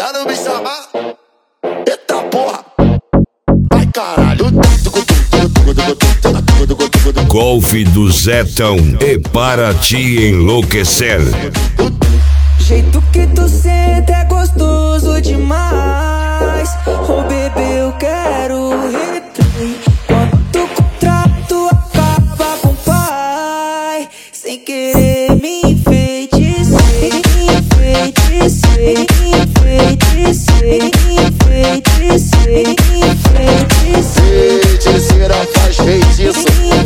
Mandando me chamar. Eita porra. Ai caralho. Golfe do Zetão é para te enlouquecer. Jeito que tu senta é gostoso demais. Oh bebê, eu quero replay. Quando tu contrato acaba com o pai, sem querer me enfeitiçei, enfeitiçei, enfeitiçei, enfeitiçei, enfeitiçei. Feiticeira faz feitiço.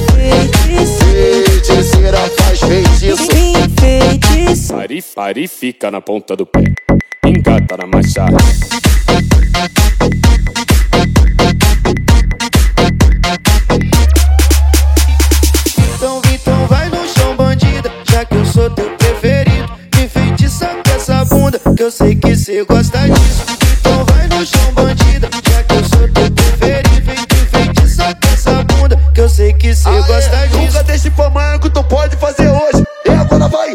Feiticeira faz feitiço. Pare, fica na ponta do pé, engata na marcha. Então vai no chão, bandida, já que eu sou teu preferido. Me feitiça com essa bunda, que eu sei que cê gosta disso. Então vai no chão, bandida, já que eu sou teu preferido. Me feitiça com essa bunda, que eu sei que cê gosta disso. Nunca deixe pra amanhã que tu pode fazer hoje. E agora vai.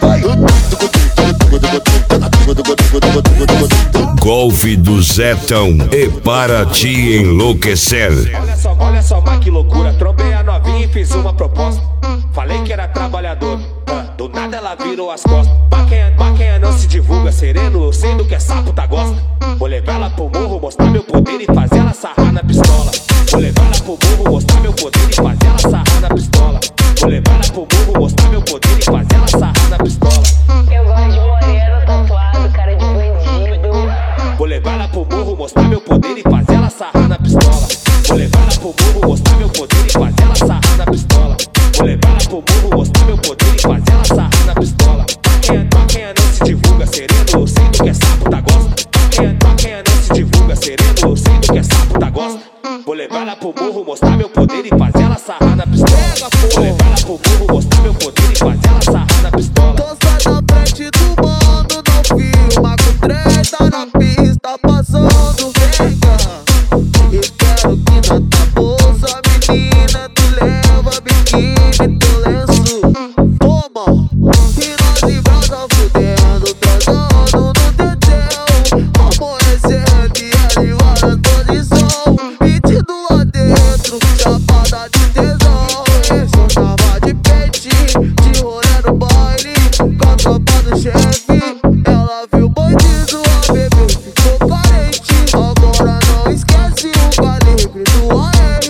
Golfe do Zetão é para te enlouquecer. Olha só, mas que loucura. Trombei a novinha e fiz uma proposta. Falei que era trabalhador, do nada ela virou as costas. Pra quem não se divulga sereno, eu sei do que é sapo tá gosta. Vou levar ela pro morro, mostrar meu poder e fazer ela sarrar na pistola. Vou levar ela pro morro, mostrar meu poder e fazer ela sarrar na pistola. Vou levar ela pro morro, mostrar meu poder e fazer ela sarrar na pistola. Eu gosto de moreno, tatuado, cara de bandido. Vou levar ela pro morro, mostrar meu poder e fazer ela sarrar na pistola. Vou levar ela pro morro, mostrar meu poder e fazer ela sarrar na pistola. Vou levar ela pro morro, mostrar meu poder e fazer ela sarrar na pistola. Pra quem não se divulga sereno, eu sei do que é sapo tá gosta. Pra quem não se divulga sereno, eu sei do que é sapo tá gosta. Vou levar ela pro morro, mostrar meu poder e fazer ela sarrar na pistola. Vou levar ela pro morro, mostrar meu poder e fazer ela sarrar na pistola. Tô só na frente do mano, não filma com treta na pista passando vega. E quero que na tua bolsa, menina, tu leva biquíni, teu lenço. Toma, e nós em brasa fudendo, transando no teteu. Amanhecendo e animada posição, metido lá dentro, chapada de tesão. Esse eu tava de peitinho, de rolê no baile, com a tropa do chefe. Ela viu o bandido, a bebê ficou carente. Agora não esquece o calibre do AR.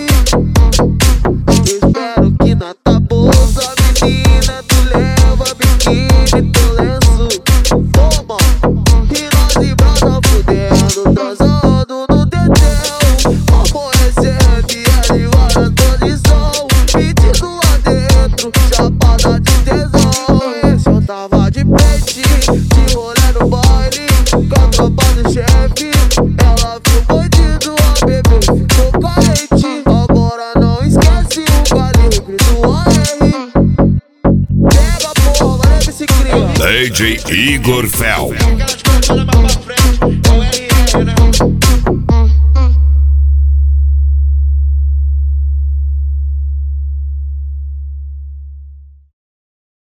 Espero que na tua bolsa, menina, tu leva biquíni, teu lenço. Toma, e nós em brasa fudendo, transando no teteu. Amanhecendo e animada posição, metido lá dentro, chapada de tesão. Esse eu tava de peitinho, de rolê no baile, com a tropa do chefe. Ela viu o bandido, a bebê ficou carente. Agora não esquece o calibre do AR. Pega porra, leva esse crime. DJ Igor Fel. Aquelas coisas